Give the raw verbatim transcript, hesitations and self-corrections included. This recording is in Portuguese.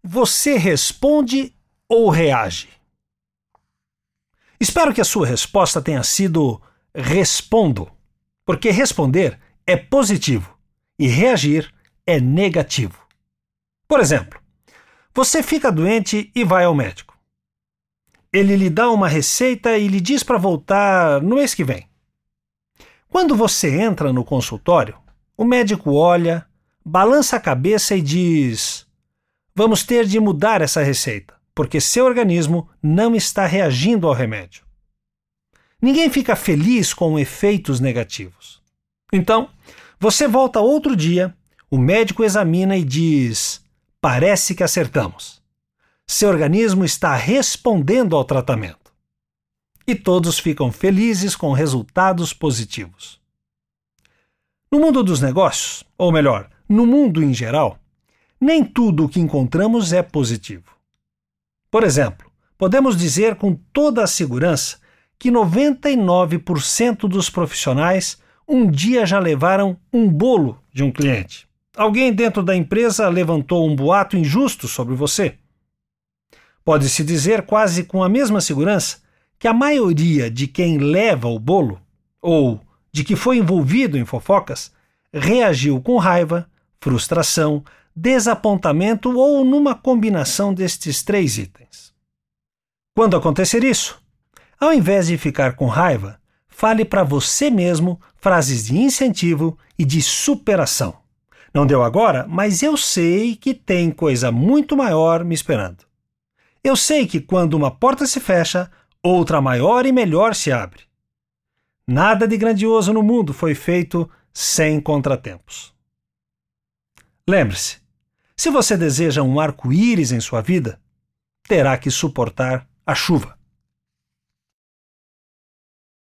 Você responde ou reage? Espero que a sua resposta tenha sido respondo, porque responder é positivo e reagir é negativo. Por exemplo, você fica doente e vai ao médico. Ele lhe dá uma receita e lhe diz para voltar no mês que vem. Quando você entra no consultório, o médico olha, balança a cabeça e diz: vamos ter de mudar essa receita, porque seu organismo não está reagindo ao remédio. Ninguém fica feliz com efeitos negativos. Então, você volta outro dia, o médico examina e diz: parece que acertamos. Seu organismo está respondendo ao tratamento. E todos ficam felizes com resultados positivos. No mundo dos negócios, ou melhor, no mundo em geral, nem tudo o que encontramos é positivo. Por exemplo, podemos dizer com toda a segurança que noventa e nove por cento dos profissionais um dia já levaram um bolo de um cliente. Alguém dentro da empresa levantou um boato injusto sobre você. Pode-se dizer quase com a mesma segurança que a maioria de quem leva o bolo, ou de que foi envolvido em fofocas, reagiu com raiva, frustração, desapontamento ou numa combinação destes três itens. Quando acontecer isso, ao invés de ficar com raiva, fale para você mesmo frases de incentivo e de superação. Não deu agora, mas eu sei que tem coisa muito maior me esperando. Eu sei que quando uma porta se fecha, outra maior e melhor se abre. Nada de grandioso no mundo foi feito sem contratempos. Lembre-se, se você deseja um arco-íris em sua vida, terá que suportar a chuva.